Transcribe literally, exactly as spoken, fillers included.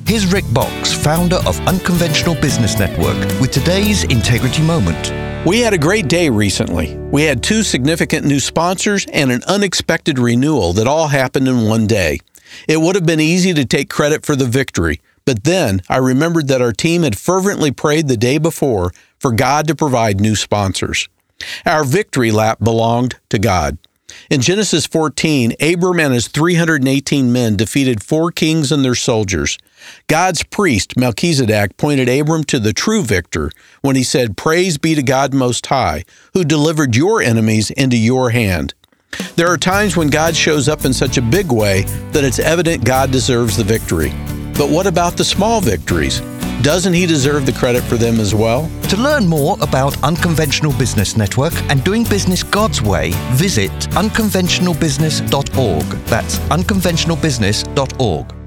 Here's Rick Box, founder of Unconventional Business Network, with today's Integrity Moment. We had a great day recently. We had two significant new sponsors and an unexpected renewal that all happened in one day. It would have been easy to take credit for the victory, but then I remembered that our team had fervently prayed the day before for God to provide new sponsors. Our victory lap belonged to God. In Genesis fourteen, Abram and his three hundred eighteen men defeated four kings and their soldiers. God's priest, Melchizedek, pointed Abram to the true victor when he said, "Praise be to God Most High, who delivered your enemies into your hand." There are times when God shows up in such a big way that it's evident God deserves the victory. But what about the small victories? Doesn't he deserve the credit for them as well? To learn more about Unconventional Business Network and doing business God's way, visit unconventional business dot org. That's unconventional business dot org.